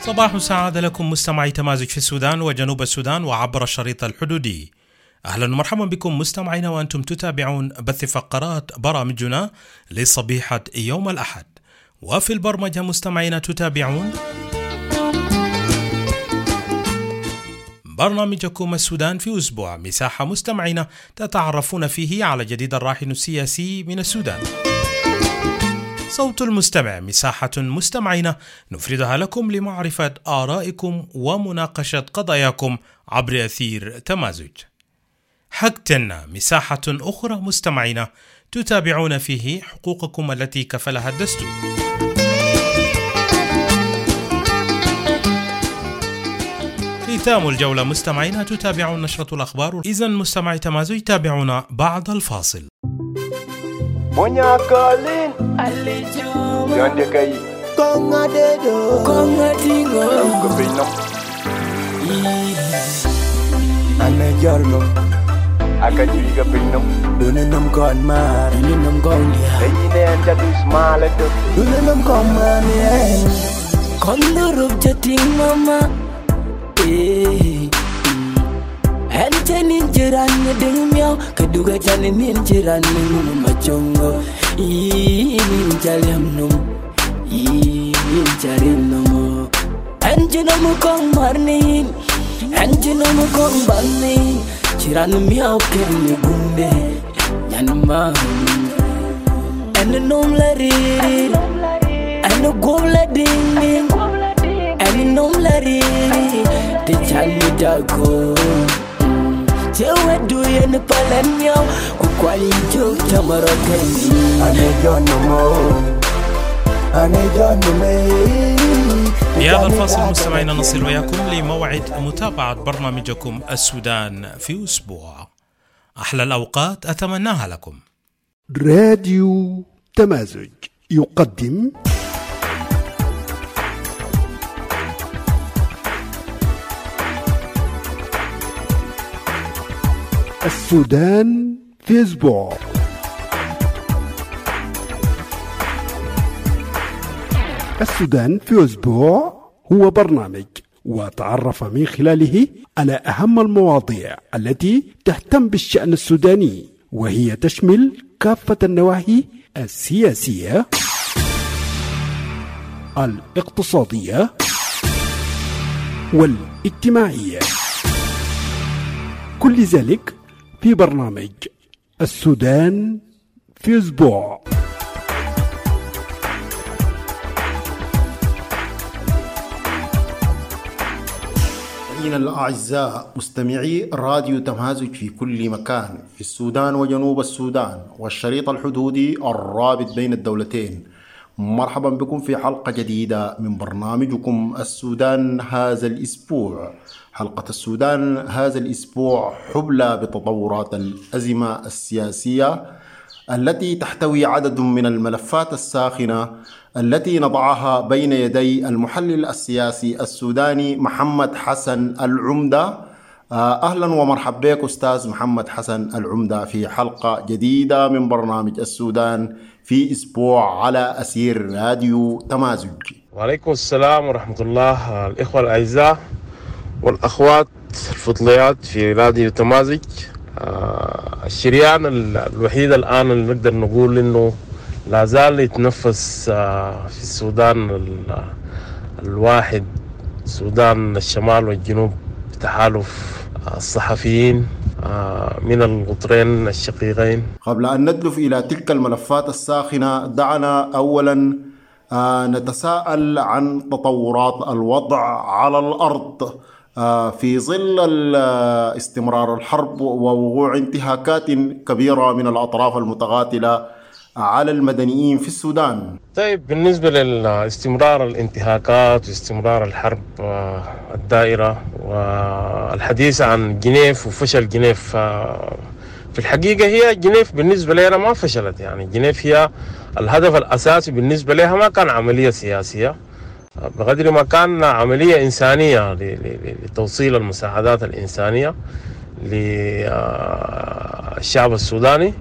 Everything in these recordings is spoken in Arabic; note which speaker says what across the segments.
Speaker 1: صباح سعادة لكم مستمعي تمازج في السودان وجنوب السودان وعبر الشريط الحدودي. أهلا ومرحبا بكم مستمعينا وأنتم تتابعون بث فقرات برامجنا لصبيحة يوم الأحد. وفي البرمجة مستمعينا تتابعون برنامجكم السودان في أسبوع، مساحة مستمعينا تتعرفون فيه على جديد الراهن السياسي من السودان. صوت المستمع، مساحة مستمعينا نفردها لكم لمعرفة آرائكم ومناقشة قضاياكم عبر أثير تمازج. حقتنا، مساحة أخرى مستمعينا تتابعون فيه حقوقكم التي كفلها الدستور. ختام الجولة مستمعينا تتابعون نشرة الأخبار. إذن مستمعي تمازج تابعونا بعد الفاصل.
Speaker 2: Monya Colin
Speaker 3: Alijo
Speaker 2: Yonde kay
Speaker 3: Konga dedo Konga tingo
Speaker 2: Ko pinno
Speaker 3: Ane jarno
Speaker 2: Aka jiga pinno
Speaker 3: Dunenam kon mar Dunenam kon dia
Speaker 2: Dayine anja du smile to
Speaker 3: Dunenam kon man yen Kondurup jating mama Janin jiran ngedeng miau Keduga janin jiran minum maconggo Inin jaliam num Inin jarim nomo Anjinamu kong marnin Anjinamu kong bangnin Jiran miau kemi gunde Yanmam Anu nom larir Anu gom lading Anu nom larir Dijani dago Jewe duye ne palenyo Kukwali juk tamarokendi Ane jono mo Ane jono me.
Speaker 1: في هذا الفاصل مستمعينا نصل وياكم لموعد متابعة برنامجكم السودان في أسبوع. أحلى الأوقات أتمناها لكم.
Speaker 4: راديو تمازج يقدم السودان في أسبوع. السودان في أسبوع هو برنامج وتعرف من خلاله على أهم المواضيع التي تهتم بالشأن السوداني، وهي تشمل كافة النواحي السياسية، الاقتصادية والاجتماعية، كل ذلك في برنامج السودان في أسبوع.
Speaker 5: مستمعينا الأعزاء، مستمعي راديو تمازج في كل مكان في السودان وجنوب السودان والشريط الحدودي الرابط بين الدولتين، مرحبا بكم في حلقة جديدة من برنامجكم السودان هذا الأسبوع. حلقة السودان هذا الأسبوع حبلى بتطورات الأزمة السياسية التي تحتوي عدد من الملفات الساخنة التي نضعها بين يدي المحلل السياسي السوداني محمد حسن العمدة. أهلا ومرحبا بك أستاذ محمد حسن العمدة في حلقة جديدة من برنامج السودان في أسبوع على أثير راديو تمازج.
Speaker 6: وعليكم السلام ورحمة الله. الإخوة الأعزاء والأخوات الفضليات في راديو تمازج، الشريان الوحيد الآن اللي نقدر نقول إنه لا زال يتنفس في السودان الواحد، السودان الشمال والجنوب، بتحالف الصحفيين من القطرين الشقيقين.
Speaker 5: قبل أن ندلف إلى تلك الملفات الساخنة، دعنا أولا نتساءل عن تطورات الوضع على الأرض في ظل استمرار الحرب ووقوع انتهاكات كبيرة من الأطراف المتقاتلة على المدنيين في السودان.
Speaker 6: طيب، بالنسبة لاستمرار الانتهاكات واستمرار الحرب الدائرة والحديث عن جنيف وفشل جنيف، في الحقيقة هي جنيف بالنسبة لنا ما فشلت. يعني جنيف هي الهدف الأساسي بالنسبة لها ما كان عملية سياسية بقدر ما كان عملية إنسانية لتوصيل المساعدات الإنسانية للشعب السوداني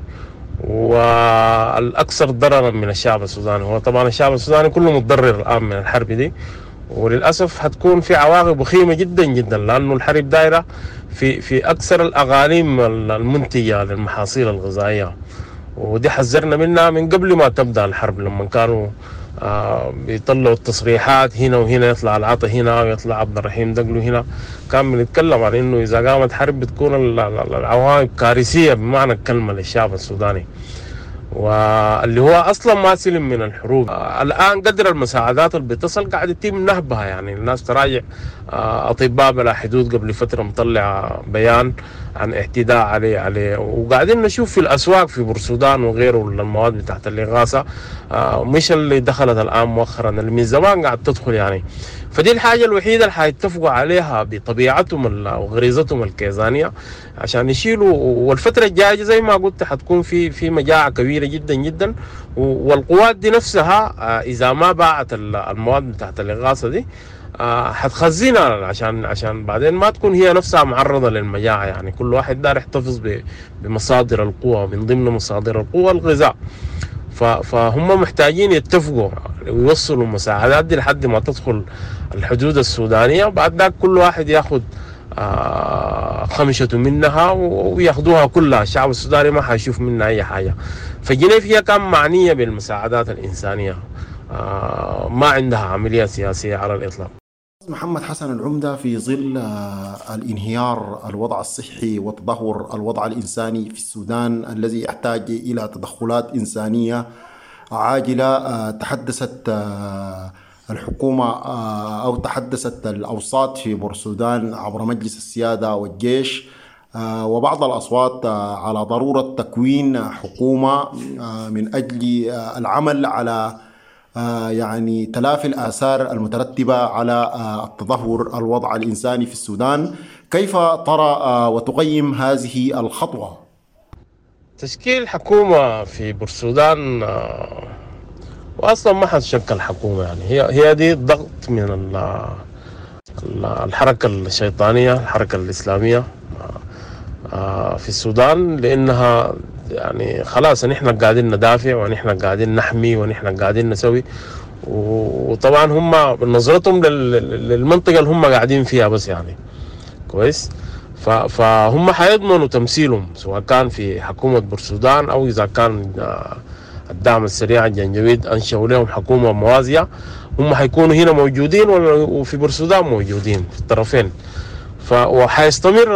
Speaker 6: والأكثر ضررا من الشعب السوداني. هو طبعا الشعب السوداني كله متضرر الآن من الحرب دي، وللأسف حتكون في عواقب وخيمة جدا جدا، لأنه الحرب دايرة في أكثر الأقاليم المنتجة للمحاصيل الغذائية، ودي حذرنا منها من قبل ما تبدأ الحرب، لما كانوا بيطلعوا التصريحات هنا وهنا، يطلع العطا هنا ويطلع عبد الرحيم دقلو هنا، كان بنتكلم عن انه اذا قامت حرب بتكون العواقب كارثيه بمعنى الكلمه للشعب السوداني، واللي هو اصلا ما سلم من الحروب. الان قدر المساعدات اللي بتصل قاعد يتم نهبها، يعني الناس تراجع. اطباء بلا حدود قبل فتره مطلع بيان عن اعتداء عليه، وقاعدين نشوف في الاسواق في بورسودان وغيره المواد بتاعت الاغاثه، مش اللي دخلت الان مؤخرا، اللي من زمان قاعد تدخل يعني. فدي الحاجه الوحيده اللي حيتفقوا عليها بطبيعتهم وغريزتهم الكيزانيه عشان يشيلوا. والفتره الجايه زي ما قلت حتكون في مجاعه كبيره جدا جدا، والقوات دي نفسها اذا ما باعت المواد بتاعت الاغاثه دي حتخزنها عشان بعدين ما تكون هي نفسها معرضة للمجاعة. يعني كل واحد دار يحتفظ بمصادر القوة، من ضمن مصادر القوة الغذاء. فهم محتاجين يتفقوا ويوصلوا المساعدات دي لحد ما تدخل الحدود السودانية، بعد ذلك كل واحد ياخد خمشته منها وياخدوها كلها، الشعب السوداني ما حيشوف منها أي حاجة. فجنيف هي كان معنية بالمساعدات الإنسانية، ما عندها عملية سياسية على الإطلاق.
Speaker 5: محمد حسن العمدة، في ظل الانهيار الوضع الصحي وتدهور الوضع الإنساني في السودان الذي يحتاج إلى تدخلات إنسانية عاجلة، تحدثت الحكومة أو تحدثت الأوساط في بورسودان عبر مجلس السيادة والجيش وبعض الأصوات على ضرورة تكوين حكومة من أجل العمل على يعني تلافي الآثار المترتبة على التدهور الوضع الإنساني في السودان. كيف ترى وتقيم هذه الخطوة؟
Speaker 6: تشكيل حكومة في بورسودان وأصلا ما حتشكل حكومة، يعني هي دي ضغط من الحركة الشيطانية، الحركة الإسلامية في السودان، لأنها يعني خلاص نحن قاعدين ندافع ونحن قاعدين نحمي ونحن قاعدين نسوي، وطبعا هم نظرتهم للمنطقة اللي هم قاعدين فيها بس يعني كويس. فهم حيضمنوا تمثيلهم سواء كان في حكومة بورسودان أو إذا كان الدعم السريع الجنجويد أنشأوا لهم حكومة موازية، هم حيكونوا هنا موجودين وفي بورسودان موجودين في الطرفين. وحيستمر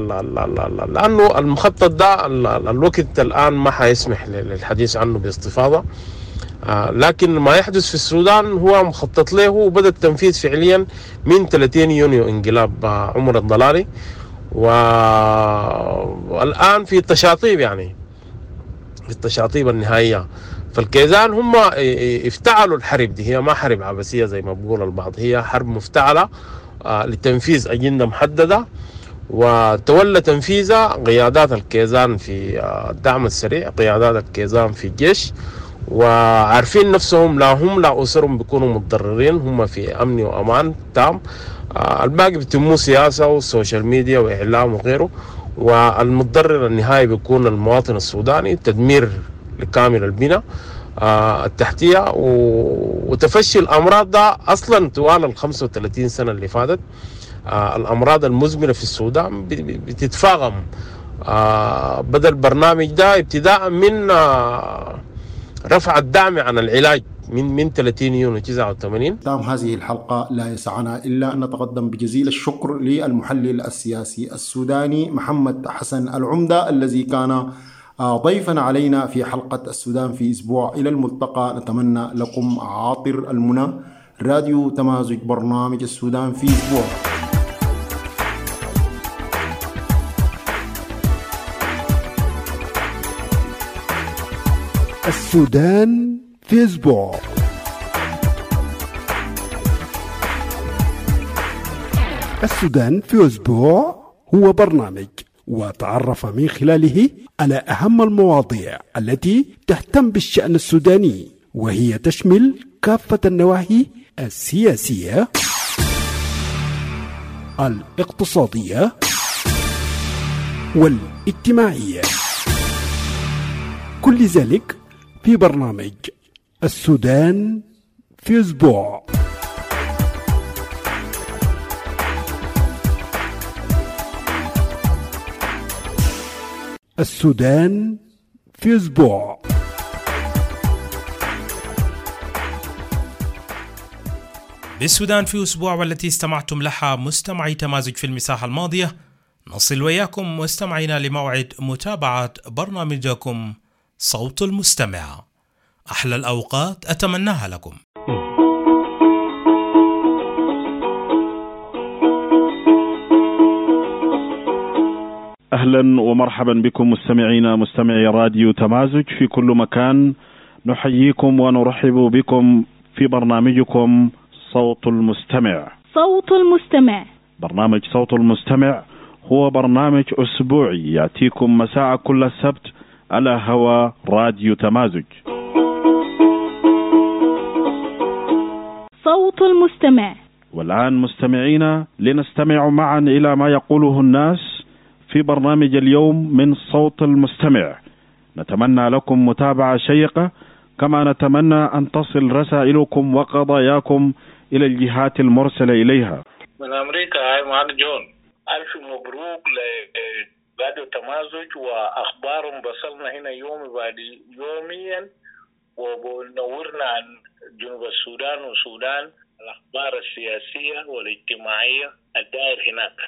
Speaker 6: لأنه المخطط ده الوقت الآن ما حيسمح للحديث عنه باستفاضة، لكن ما يحدث في السودان هو مخطط له وبدأ التنفيذ فعليا من 30 يونيو انقلاب عمر الضلالي، والآن في التشاطيب، يعني في التشاطيب النهائية. فالكيزان هم افتعلوا الحرب دي، هي ما حرب عبثية زي ما بقول البعض، هي حرب مفتعلة لتنفيذ أجندة محددة، وتولى تنفيذها قيادات الكيزان في الدعم السريع، قيادات الكيزان في الجيش، وعارفين نفسهم لا هم لا أسرهم بيكونوا متضررين، هم في أمن وأمان تام. الباقي بتمو سياسة والسوشيال ميديا وإعلام وغيره، والمتضرر النهائي بيكون المواطن السوداني، تدمير لكامل البناء التحتية وتفشي الأمراض ده أصلا طوال 35 سنة اللي فاتت. الأمراض المزمنة في السودان بتتفاقم. بدأ البرنامج ده ابتداء من رفع الدعم عن العلاج من 30 يونيو 89.
Speaker 5: ختام هذه الحلقة لا يسعنا إلا أن نتقدم بجزيل الشكر للمحلل السياسي السوداني محمد حسن العمدة الذي كان ضيفنا علينا في حلقة السودان في أسبوع. إلى الملتقى، نتمنى لكم عاطر المنى. راديو تمازج، برنامج السودان في أسبوع.
Speaker 4: السودان في أسبوع. السودان في أسبوع هو برنامج وتعرف من خلاله على أهم المواضيع التي تهتم بالشأن السوداني، وهي تشمل كافة النواحي السياسية، الاقتصادية والاجتماعية، كل ذلك في برنامج السودان في أسبوع. السودان في أسبوع.
Speaker 1: بالسودان في أسبوع، والتي استمعتم لها مستمعي تمازج في المساحة الماضية، نصل وياكم مستمعينا لموعد متابعة برنامجكم صوت المستمع. أحلى الأوقات أتمناها لكم.
Speaker 7: أهلا ومرحبا بكم مستمعي راديو تمازج في كل مكان. نحييكم ونرحب بكم في برنامجكم صوت المستمع.
Speaker 8: صوت المستمع.
Speaker 7: برنامج صوت المستمع هو برنامج أسبوعي يأتيكم مساء كل سبت على هوا راديو تمازج.
Speaker 8: صوت المستمع.
Speaker 7: والآن مستمعينا لنستمع معا إلى ما يقوله الناس في برنامج اليوم من صوت المستمع. نتمنى لكم متابعة شيقة، كما نتمنى أن تصل رسائلكم وقضاياكم إلى الجهات المرسلة إليها.
Speaker 9: من أمريكا، هاي معنا جون. ألف مبروك لراديو تمازج، وأخبارهم بصلنا هنا يوم بعد يوميا، ونورنا عن جنوب السودان والسودان، الأخبار السياسية والاجتماعية الدائر هناك.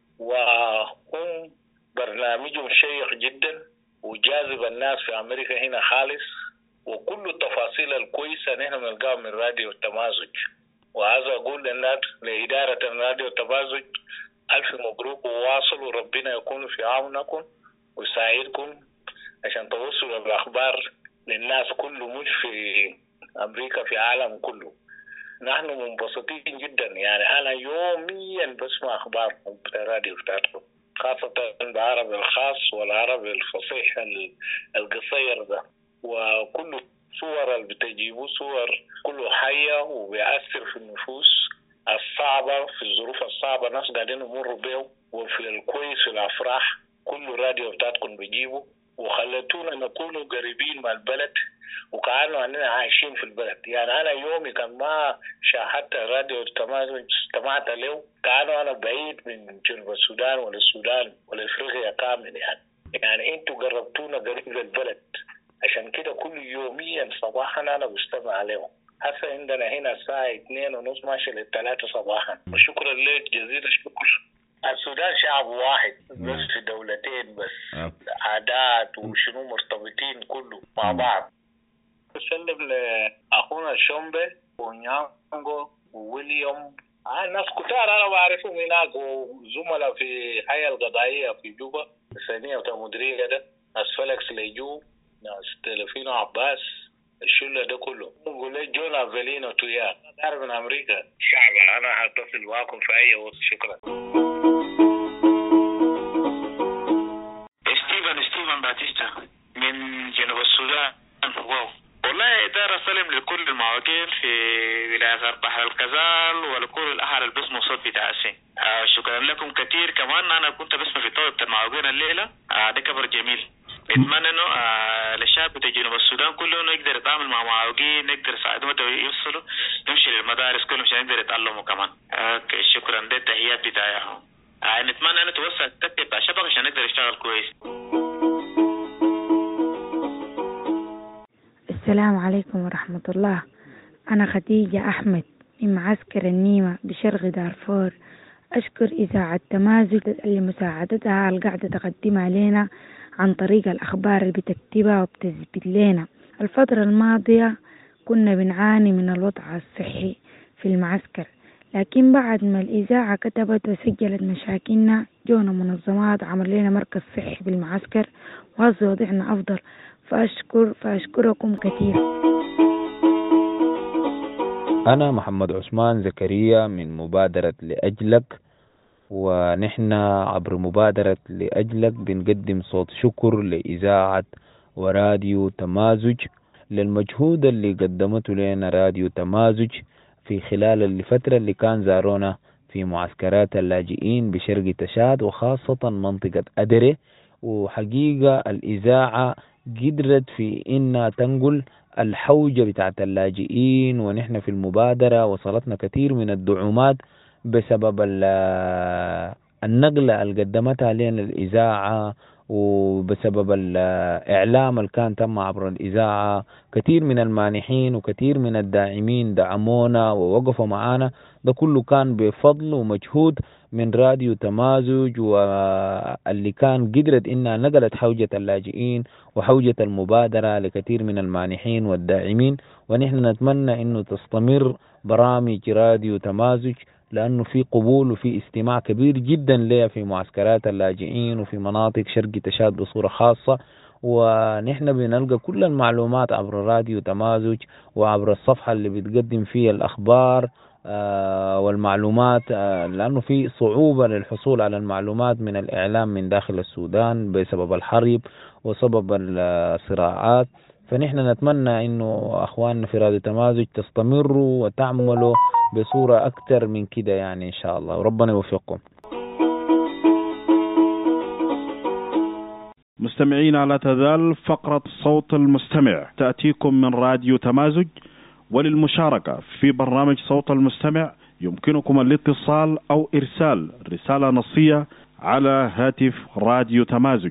Speaker 9: وهم برنامجهم شيق جدا وجاذب الناس في أمريكا هنا خالص، وكل التفاصيل الكويسة نحن بنلقاها من راديو التمازج. وهذا أقول للناس لإدارة راديو التمازج ألف مبروك، وواصلوا، ربنا يكون في عونكم ويساعدكم عشان توصلوا الأخبار للناس كله، مش في أمريكا، في العالم كله. نحن منبسطين جدا، يعني أنا يوميا بسمع أخباركم في الراديو بتاعتكم، خاصة بالعربي الخاص والعربي الفصيح القصير ده، وكل صور اللي بتجيبوا صور كله حية وبيأثر في النفوس الصعبة، في الظروف الصعبة ناس قاعدين يمروا بيه، وفي الكويس في الأفراح كل راديو بتاعتكم بيجيبوا، وخلتونا نكون قريبين مع البلد وكأنه أننا عايشين في البلد. يعني أنا يومي كان ما شاهدت راديو تمازج استمعت له، كأنه أنا بعيد من جنوب السودان ولا السودان ولا إفريقيا كامل. يعني أنتوا قربتونا قريب للبلد، عشان كده كل يوميا صباحا أنا بستمع عليهم. هسه عندنا هنا الساعة 2:30 ماشي ل3 صباحا، وشكرا لك جزيل الشكر. السودان شعب واحد بس في دولتين بس، عادات وشنو مرتبطين كله مع بعض. بسلم لأخونا شومبي ونيانغو وويليام، ناس كتار أنا بعرفهم هناك، وزملاء في الهيئة القضائية في جوبا الثانية بتاع مديرية ده، ناس فلكس ليجو، ناس تلفينو عباس، الشلة ده كله. نقول لي جون أفلينو تويا، تعرف من أمريكا شعب. أنا هتصل معكم في أي وقت. شكرا. ستيفن باتيستا من جنوب السودان. واو، والله إدارة سلم لكل المواقين في ولاية بحر الكزال ولكل الأهل اللي باسمه صوت بتاعسين. شكرا لكم كثير. كمان أنا كنت بسمع في طاولة المواقين الليلة، ده كبر جميل. نتمنى إنه للشعب بتاع جنوب السودان كله إنه يقدر يتعامل مع معاقين، يقدر يساعدهم يوصلوا يمشي للمدارس كلهم عشان يقدر يتعلموا كمان. شكرا، ده التحيات بتاعهم. نتمنى إنه توسع التكتيك بتاع الشبكة عشان يقدر يشتغل كويس.
Speaker 10: السلام عليكم ورحمة الله. أنا خديجة أحمد من معسكر النيمة بشرق دارفور. أشكر إذاعة تمازج لمساعدتها القاعدة تقدمها لنا عن طريق الأخبار اللي بتكتبها وبتثبت لنا. الفترة الماضية كنا بنعاني من الوضع الصحي في المعسكر، لكن بعد ما الإذاعة كتبت وسجلت مشاكلنا جونا منظمات عمل لنا مركز صحي في المعسكر، وهذا وضعنا أفضل. فأشكركم كثير.
Speaker 11: أنا محمد عثمان زكريا من مبادرة لأجلك، ونحن عبر مبادرة لأجلك بنقدم صوت شكر لإذاعة وراديو تمازج للمجهود اللي قدمته لنا راديو تمازج في خلال الفترة اللي كان زارونا في معسكرات اللاجئين بشرق تشاد وخاصة منطقة أدري. وحقيقة الإذاعة قدرت في إنها تنقل الحوجة بتاعت اللاجئين، ونحن في المبادرة وصلتنا كثير من الدعومات بسبب النقلة اللي قدمتها لنا الإذاعة وبسبب الإعلام اللي كان تم عبر الإذاعة كثير من المانحين وكثير من الداعمين دعمونا ووقفوا معانا. ده كله كان بفضل ومجهود من راديو تمازج، واللي كان قدرت إنها نقلت حوجة اللاجئين وحوجة المبادرة لكثير من المانحين والداعمين. ونحن نتمنى إنه تستمر برامج راديو تمازج، لأنه في قبول وفي استماع كبير جدا لها في معسكرات اللاجئين وفي مناطق شرق تشاد بصورة خاصة. ونحن بنلقى كل المعلومات عبر راديو تمازج وعبر الصفحة اللي بتقدم فيها الأخبار والمعلومات، لأنه في صعوبة للحصول على المعلومات من الإعلام من داخل السودان بسبب الحرب وسبب الصراعات. فنحن نتمنى إنه أخواننا في راديو تمازج تستمروا وتعملوا بصورة أكثر من كده يعني إن شاء الله، وربنا يوفقكم.
Speaker 7: مستمعينا، لا تزال فقرة صوت المستمع تأتيكم من راديو تمازج. وللمشاركة في برنامج صوت المستمع يمكنكم الاتصال أو إرسال رسالة نصية على هاتف راديو تمازج.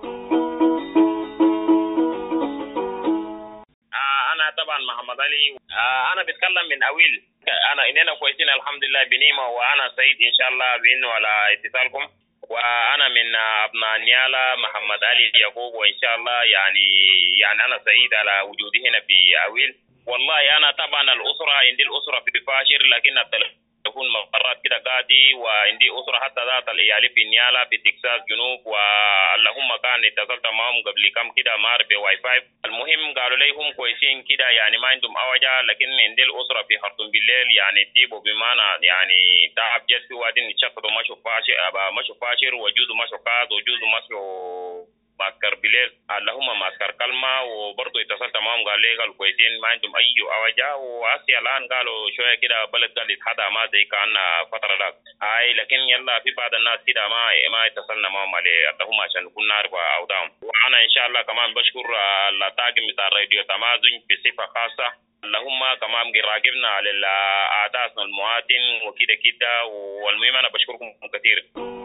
Speaker 6: أنا طبعا محمد علي، أنا بتكلم من أويل. إننا كويسين الحمد لله بنيمة، وأنا سعيد إن شاء الله بإنه على اتصالكم. وأنا من أبناء نيالا محمد علي يعقوب، وإن شاء الله يعني أنا سعيد على وجودي هنا في أويل. والله أنا طبعا الأسرة عندي الأسرة في فاشر، لكن التلفون مرات كده قادي، وعندي أسرة حتى ذات الإيالي في نيالا في تكساس جنوب، واللهم كان اتصلت معهم قبل كم كده ما أعرف واي فاي. المهم قالوا لي هم كويسين كده يعني ما عندهم أوجع، لكن عندي الأسرة في خرطوم بالليل يعني تيبوا بمعنى يعني تعب جد في وادين يتشفطوا مشوا فاشر وجوزوا مشوا قاد وجوزوا مشوا ماسكر بليل، اللهم ماسكر كلمة. وبرضه اتصلت معهم قال لي قالوا كويسين ما عندهم أي أوجاع. وأسيا الآن قالوا شوية كده بلد قال يتحدى ما زي كان فترة ذاك لكن يلا في بعض الناس كده ما اتصلنا معهم عليه، اللهم عشان نكون نعرف أوضاعهم. وأنا إن شاء الله كمان بشكر الطاقم بتاع راديو تمازج بصفة خاصة، اللهم كمان راقبنا على أعدادنا المواطن وكده كده. والمهم أنا بشكركم كثير.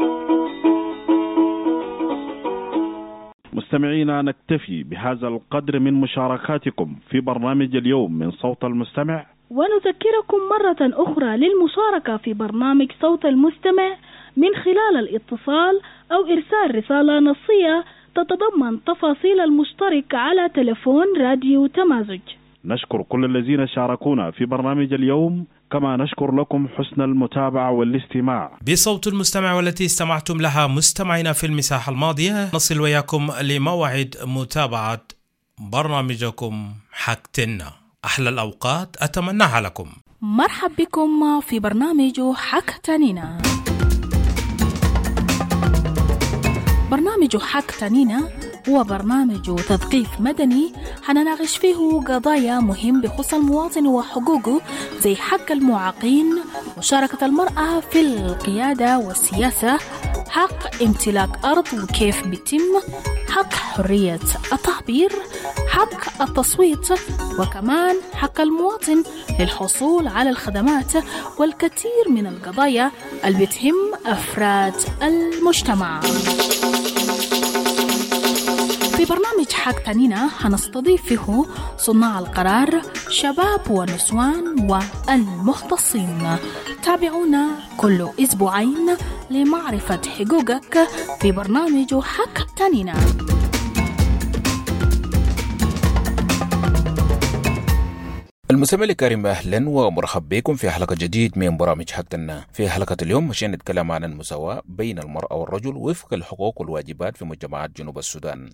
Speaker 7: مستمعينا، نكتفي بهذا القدر من مشاركاتكم في برنامج اليوم من صوت المستمع،
Speaker 8: ونذكركم مرة أخرى للمشاركة في برنامج صوت المستمع من خلال الاتصال أو إرسال رسالة نصية تتضمن تفاصيل المشترك على تلفون راديو تمازج.
Speaker 7: نشكر كل الذين شاركونا في برنامج اليوم، كما نشكر لكم حسن المتابعة والاستماع.
Speaker 1: بصوت المستمع والتي استمعتم لها مستمعينا في المساحة الماضية، نصل وياكم لموعد متابعة برنامجكم حكتنا. أحلى الأوقات أتمناها لكم.
Speaker 12: مرحب بكم في برنامج حكتنينا. برنامج حكتنينا هو برنامج تثقيف مدني حنناقش فيه قضايا مهم بخصوص المواطن وحقوقه، زي حق المعاقين، مشاركة المرأة في القيادة والسياسة، حق امتلاك أرض وكيف بيتم، حق حرية التعبير، حق التصويت، وكمان حق المواطن للحصول على الخدمات، والكثير من القضايا اللي بتهم أفراد المجتمع. في برنامج حكتنينا هنستضيف فيه صناع القرار، شباب ونسوان والمختصين. تابعونا كل أسبوعين لمعرفة حقوقك في برنامج حكتنينا.
Speaker 13: المستمع الكريم، أهلا ومرحب بكم في حلقة جديد من برامج حكتنا. في حلقة اليوم مشان نتكلم عن المساواة بين المرأة والرجل وفق الحقوق والواجبات في مجتمعات جنوب السودان.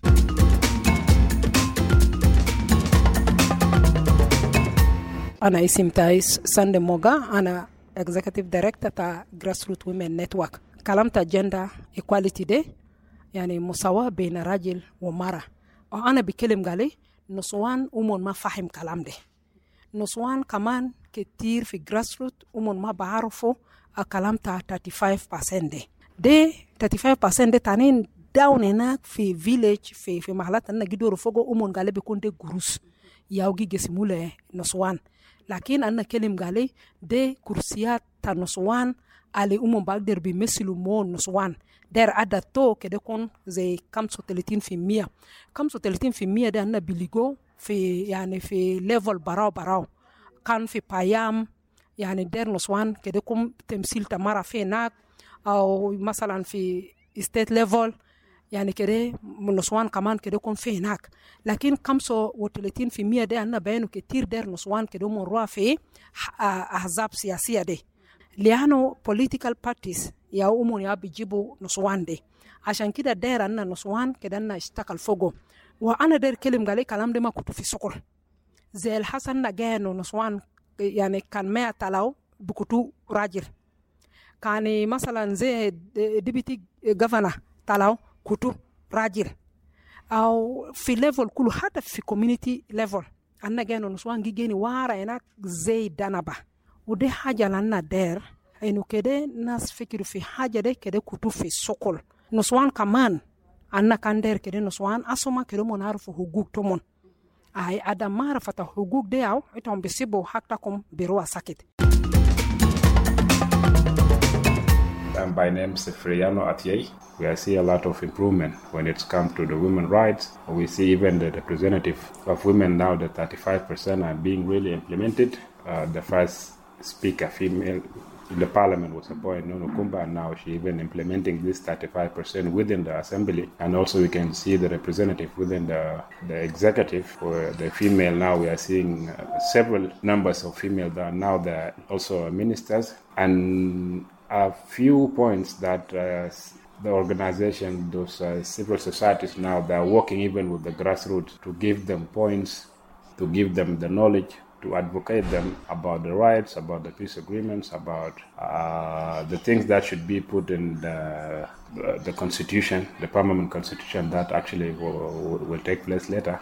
Speaker 14: أنا اسم تايس ساندي موغا، أنا Executive Director تا Grassroots Women Network. كلمت Gender Equality Day يعني مساواة بين راجل ومرأة، وأنا بكلم قالي نسوان ما فاهم كلام ده. نسوان كمان كتير في Grassroots ما بعرفوا الكلام تا 35% ده 35% ده تانين داون هناك في فيليج في محلات أنا جدور فوقه قالي بيكون ده جروس ياوجي جسموله نسوان، لكن أنا كلم قالي ده كرسيات تا نسوان اللي بقدر بيمثلوا مو نسوان دير عدد تو كده يكون زي 35%. 35% ده أنا بيلقوا في يعني في ليفل براو كان في بايام يعني دير نسوان كده يكون تمثيل تمارا في هناك، أو مثلا في ستيت ليفل يعني كده نسوان كمان كده يكون في هناك. لكن 35% ده أنا بينه كتير دير نسوان كده مروا في أحزاب سياسية ده، لأنه political parties يا يا بيجيبوا نسوان ده. عشان كده دير أن نسوان كده أنا اشتغل فوقه. وأنا دير قال كلام ده ما كنت في سكول زي الحسن نجانو نسوان يعني كان 100 طلعوا بكتو راجل، كان مثلا زي ديبيتي غفنا طلعوا كتو راجل، أو في ليفل كله حتى في كوميونيتي ليفل أنا جانو نسوان جيني وارا هناك زي دانبا. ودي حاجة لنا دير إنه كده ناس فكروا في حاجة ده كده كتو في سكول نسوان كمان أنا كان دير كده نسوان أسمع كده منعرف حقوق تومون أي أدم معرفة حقوق دي أو إنتم بيسيبوا حقكم بروا ساكت.
Speaker 15: My name is Friano Atiye. We see a lot of improvement when it comes to the women's rights. We see even the representative of women now, the 35% are being really implemented. The first speaker female in the parliament was appointed Nono Kumba, and now she even implementing this 35% within the assembly. And also we can see the representative within the executive for the female. Now we are seeing several numbers of female that are now they're also ministers. And a few points that the organization, those civil societies now, they are working even with the grassroots to give them points, to give them the knowledge, to advocate them about the rights, about the peace agreements, about the things that should be put in the constitution, the permanent constitution that actually will take place later.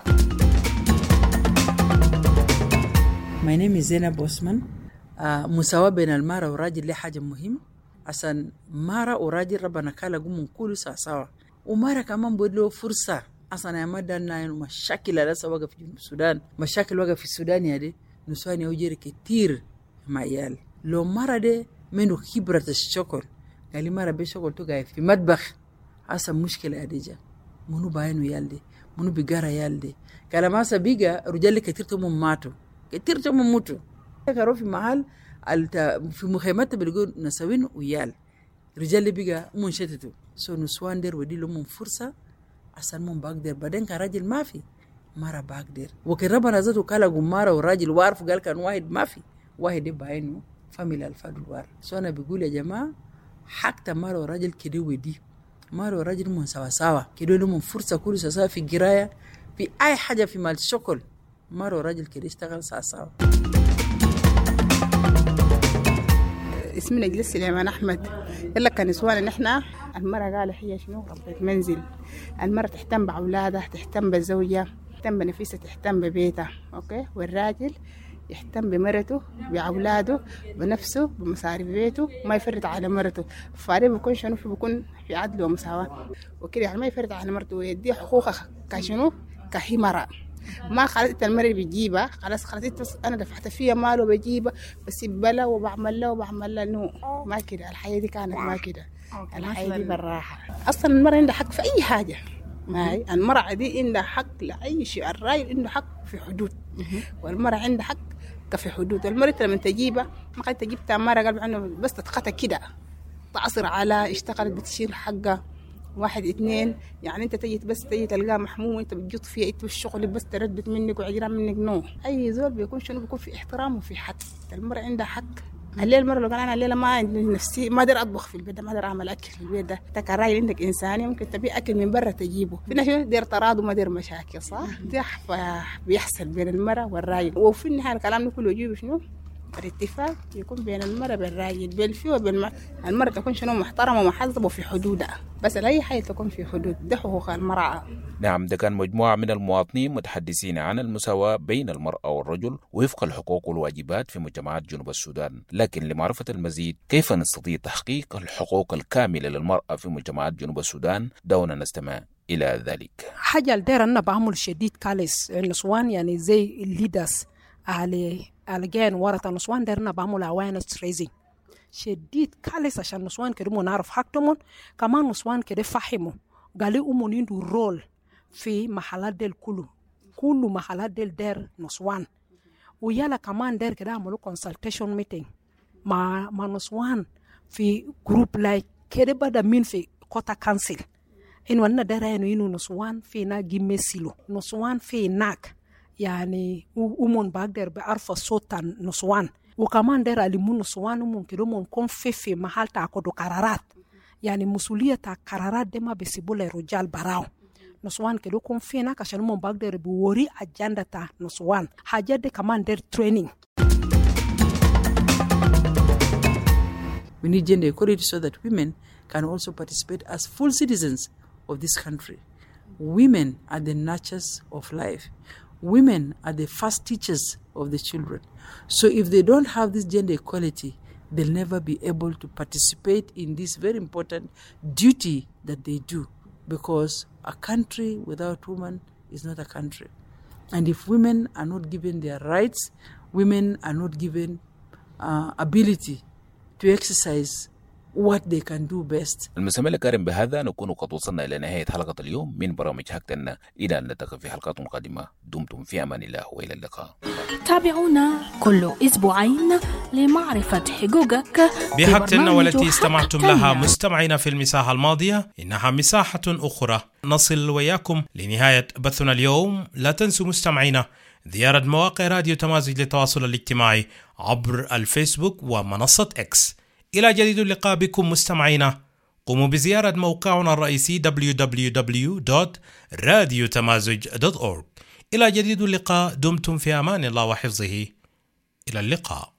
Speaker 16: My name is Zainab Osman. مساواة بين المرأة والراجل ليه حاجة مهم عشان مرأة وراجل ربنا كالا قوم كله سوا ومرأة كمان بودلو فرصة عشان يمدنا مشاكل لسه وقف في السودان مشاكل وقف في السودان يعني نسوان يوجد كتير مع عيال لو مرأة ده منو خبرة الشغل قال لي مرأة بشغل تقع في مطبخ عشان مشكلة أديجة منو باينو يالدي منو بيجارة يالدي كلام عشان بيجا رجال كتير تمم ماتوا كتير تمم موتوا كانوا في محل في مخيمات بيلقوا نسوين ويال رجال اللي بيجا منشتتوا سو نسوان دير ودي لهم فرصة عشان مم بقدر بعدين كراجل ما في مرة بقدر وكان ربنا ذاته كلا جمارة وراجل وارف قال كان واحد ما في واحد بعينه فاميلي الفادو وار سو أنا بقول يا جماعة حتى مرة وراجل كده ودي مرة وراجل من سوا كده لهم فرصة كل سوا في قراية في أي حاجة في مال الشغل مرة وراجل كده يشتغل سوا.
Speaker 17: اسمنا جلس سليمان أحمد. يلا كنسوان نحن المرأة قال هي شنو ربة منزل. المرأة تهتم بأولادها تهتم بزوجها تهتم بنفسها تهتم ببيتها أوكي والراجل يهتم بمرته بأولاده بنفسه بمصاريف بيته ما يفرط على مرته. فاري بيكون شنو بيكون في عدل ومساواة وكده يعني ما يفرط على مرته ويدي حقوقها كشنو كهي مرأة ما خلصت المرة بتجيبها خلاص أنا دفعت فيها مال وبجيبها بس بلا وبعمل لها نو ما كده. الحياة دي كانت ما كده. الحياة دي بالراحة. أصلا المرة عندها حق في أي حاجة. ماي المرأة دي عندها حق لأي شيء. الراجل عنده حق في حدود والمرأة عندها حق في حدود. المرأة لما تجيبها ما قد تجيبتها مرة قال عنه بس تتخطى كده تعصر على اشتغلت بتشيل حقها 1 2 يعني انت تجي تلقاه محموم وانت بتجط فيها انت بالشغل بس تردد منك وعجران منك نو. اي زول بيكون شنو بيكون في احترام وفي حق. المرأة عندها حق. الليل المرة لو قال انا الليله ما عندي نفسي ما اقدر اطبخ في البيت ما اقدر اعمل اكل في البيت ده انت كراجل عندك انساني ممكن تبي اكل من برا تجيبه. في ناس دير تراض وما دير مشاكل صح. ده بيحصل بين المرأة والراجل وفي النهايه الكلام ده كله يجيب شنو الاتفاق يكون بين المرأة بالراجل بالفي المرأة تكون شنو محترمة ومحذبة في حدودها بس أي حاجة تكون في حدود ده حقوق المرأة.
Speaker 13: نعم ده كان مجموعة من المواطنين متحدثين عن المساواة بين المرأة والرجل وفق الحقوق والواجبات في مجتمعات جنوب السودان. لكن لمعرفة المزيد كيف نستطيع تحقيق الحقوق الكاملة للمرأة في مجتمعات جنوب السودان دعونا نستمع إلى ذلك.
Speaker 14: حاجة الدير أنا بعمل شديد كالس النسوان يعني زي الليدرز على الجان ورا النسوان ديرنا بعمل awareness raising شديد كالس عشان نسوان كده نعرف حقتهم. كمان نسوان كده فهموا قالوا عنده رول في محلات ديل كل محلات ديل دير نسوان. ويلا كمان دير كده عملوا consultation meeting مع نسوان في جروب لايك كده بدا مين في كوتا كانسل إنه أنا داير إنه نسوان فينا جيمسيلو نسوان فيناك يعني ومن بقدر بعرف صوت نسوان. وكمان داير علمون نسوان ممكن يكون في محل تأخذ قرارات يعني مسؤولية قرارات دي ما بيسيبوا للرجال براو. نسوان كده يكون فيناك عشان من بقدر بوري أجندة تا نسوان. حاجة دي كمان داير training.
Speaker 16: We need gender equality so that women can also participate as full citizens of this country. Women are the nurturers of life. Women are the first teachers of the children. So if they don't have this gender equality, they'll never be able to participate in this very important duty that they do. Because a country without women is not a country. And if women are not given their rights, women are not given ability to exercise what they can do best.
Speaker 13: المستمع الكريم، بهذا نكون قد وصلنا إلى نهاية حلقة اليوم من برامج حقتنا. إلى أن نلتقي في حلقات قادمة، دمتم في أمان الله وإلى اللقاء.
Speaker 12: تابعونا كل أسبوعين لمعرفة حقوقك
Speaker 1: بحقتنا والتي استمعتم لها مستمعين في المساحة الماضية. إنها مساحة أخرى نصل وياكم لنهاية بثنا اليوم. لا تنسوا مستمعينا زيارة مواقع راديو تمازج للتواصل الاجتماعي عبر الفيسبوك ومنصة إكس. إلى جديد اللقاء بكم مستمعينا. قوموا بزيارة موقعنا الرئيسي www.radiotamazj.org. إلى جديد اللقاء، دمتم في أمان الله وحفظه. إلى اللقاء.